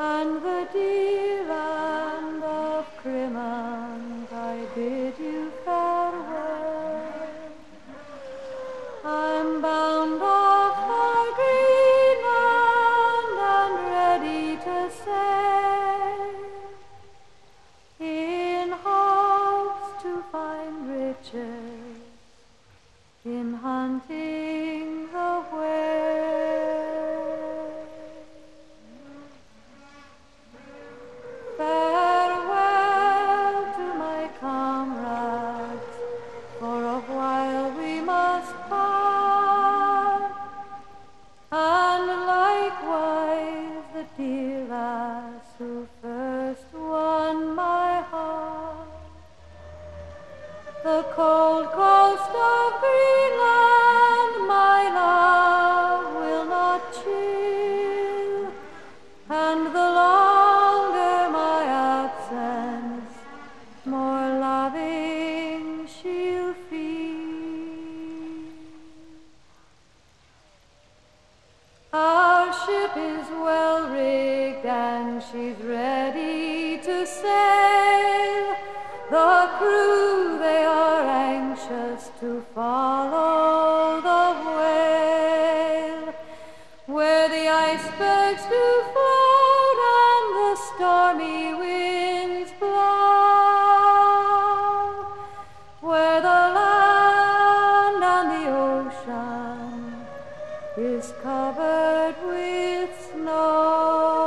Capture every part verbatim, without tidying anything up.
and the dear land of Crimant, I bid you farewell. I'm bound off for Greenland and ready to sail, in hopes to find riches in hunting the whale. Farewell to my comrades, for a while we must part, and likewise the dear lass who first won my heart. The cold coast of Greenland my love will not chill, and the longer my absence, more loving she'll feel. Our ship is well rigged and she's ready to sail. The crew, they are anxious to follow the whale, where the icebergs do float and the stormy winds blow, where the land and the ocean is covered with snow.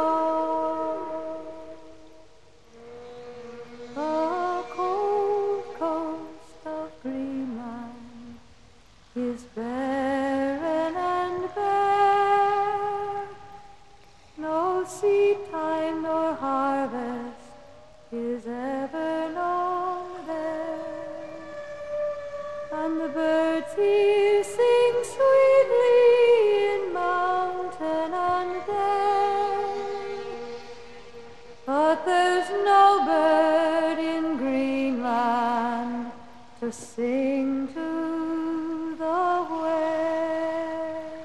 The cold coast of Greenland is barren and bare. No seed time nor harvest is ever known there, and the birds here sing sweetly in mountain and dale, but there's no bird in Greenland to sing to the whale.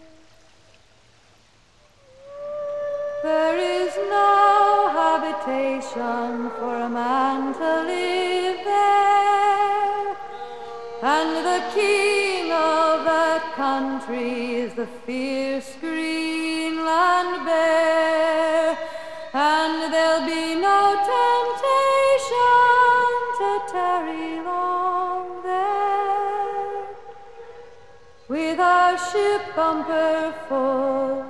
There is no habitation for a man to live there, and the king of that country is the fierce Greenland bear, and there'll be no temptation to tarry long there, with our ship bumper full